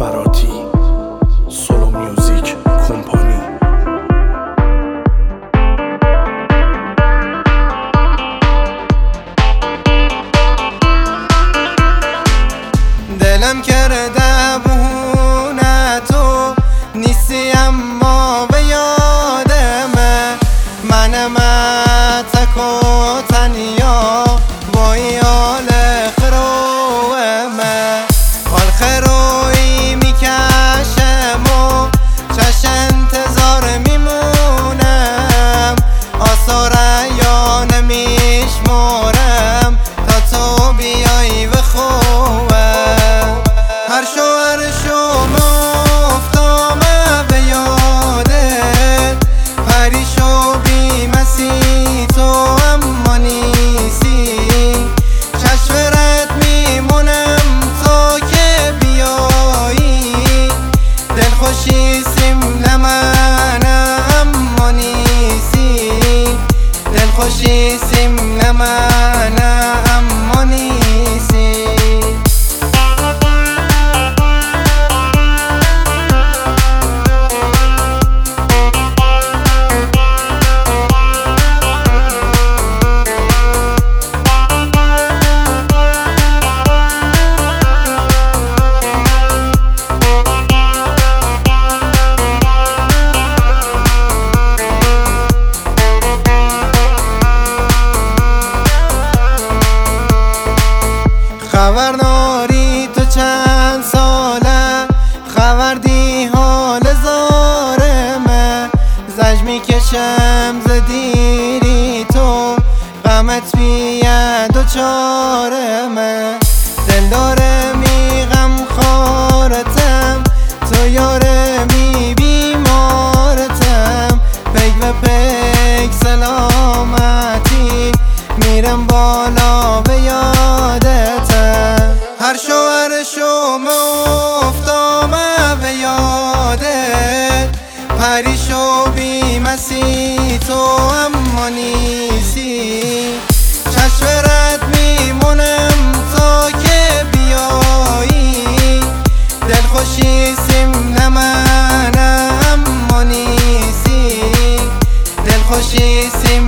براتی سولو میوزیک کمپانی. دلم کرده بهونه تو نیستی اما به یادمه منم تک و تنیا با یال خرومه حال خروی میکشم و چش انتظار میمونم آثار یا نمیشمارم تا تو بیایی و خوبه هر شو مفتامه به یادت پریشو بیمسی تو اما نیستی چشمرت میمونم تا که بیایی دلخوشی سیم نمنه اما نیستی دلخوشی سیم نمنه اما نیستی خبر داری تو چند ساله خبر دی حال زارمه زج میکشم ز دیری تو غمت بیاد و چارمه دل داره می غم خارتم تو یاره می بیمارتم پک و پک سلامتی میرم بالا به یادتم هر شو مفتامه به یادت پریشو بیمسی تو اما نیستی چشمرت میمونم تا که بیایی دلخوشی سیم نمنه اما نیستی دلخوشی سیم